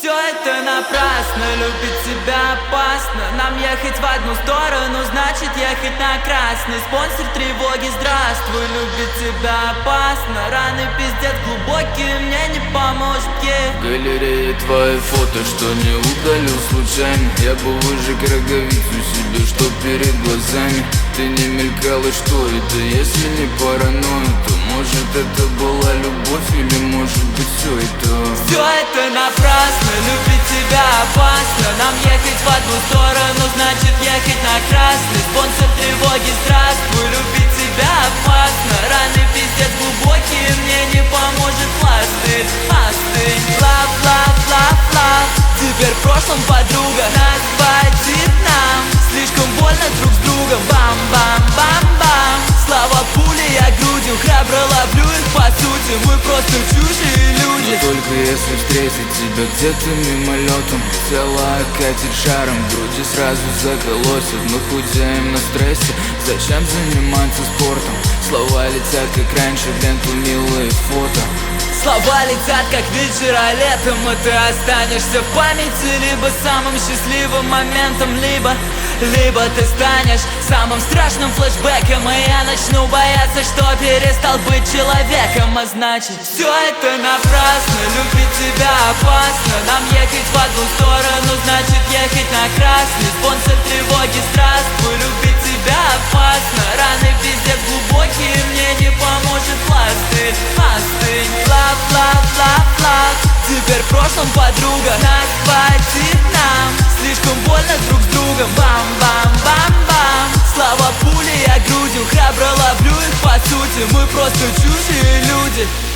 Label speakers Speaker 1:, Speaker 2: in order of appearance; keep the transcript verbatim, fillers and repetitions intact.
Speaker 1: Все это напрасно, любить тебя опасно. Нам ехать в одну сторону, значит ехать на красный. Спонсор тревоги, здравствуй, любить тебя опасно. Раны пиздец глубокие, мне не поможет ей.
Speaker 2: Галерея твои фото, что не удалил случайно. Я бы выжег роговицу себе, что перед глазами. Ты не мелькала, что это, если не паранойя, то может это была любовь или может быть все это.
Speaker 1: Все это напрасно, любить тебя опасно. Нам ехать в одну сторону, значит ехать на красный. Спонсор тревоги, здравствуй, любить тебя опасно. Раны пиздец глубокие, мне не поможет пластырь. Остынь, лав, лав, лав, лав. Теперь в прошлом подруга нас хватит нам. Слишком больно друг с другом, бам-бам-бам-бам. Слава пули, я грудью храбро ловлю их по сути. Мы просто чужие люди.
Speaker 2: Но только если встретить тебя где-то мимолетом, тело окатит жаром, в груди сразу заколосит. Мы худеем на стрессе, зачем заниматься спортом? Слова летят как раньше, в ленту милые фото.
Speaker 1: Слова летят, как вечера летом, и ты останешься в памяти либо самым счастливым моментом, либо, либо ты станешь самым страшным флешбеком, и я начну бояться, что перестал быть человеком. А значит, все это напрасно, любить тебя опасно. Нам ехать в одну сторону, значит ехать на красный. Спонсор тревоги, здравствуй, любить тебя опасно. Раны пиздец глубокие, мне не поможет пластырь. Остынь, лав, лав, лав, лав. Теперь в прошлом подруга нас хватит нам. Слишком больно друг с другом, бам-бам-бам-бам. Слава пули, я грудью храбро ловлю их по сути. Мы просто чужие люди.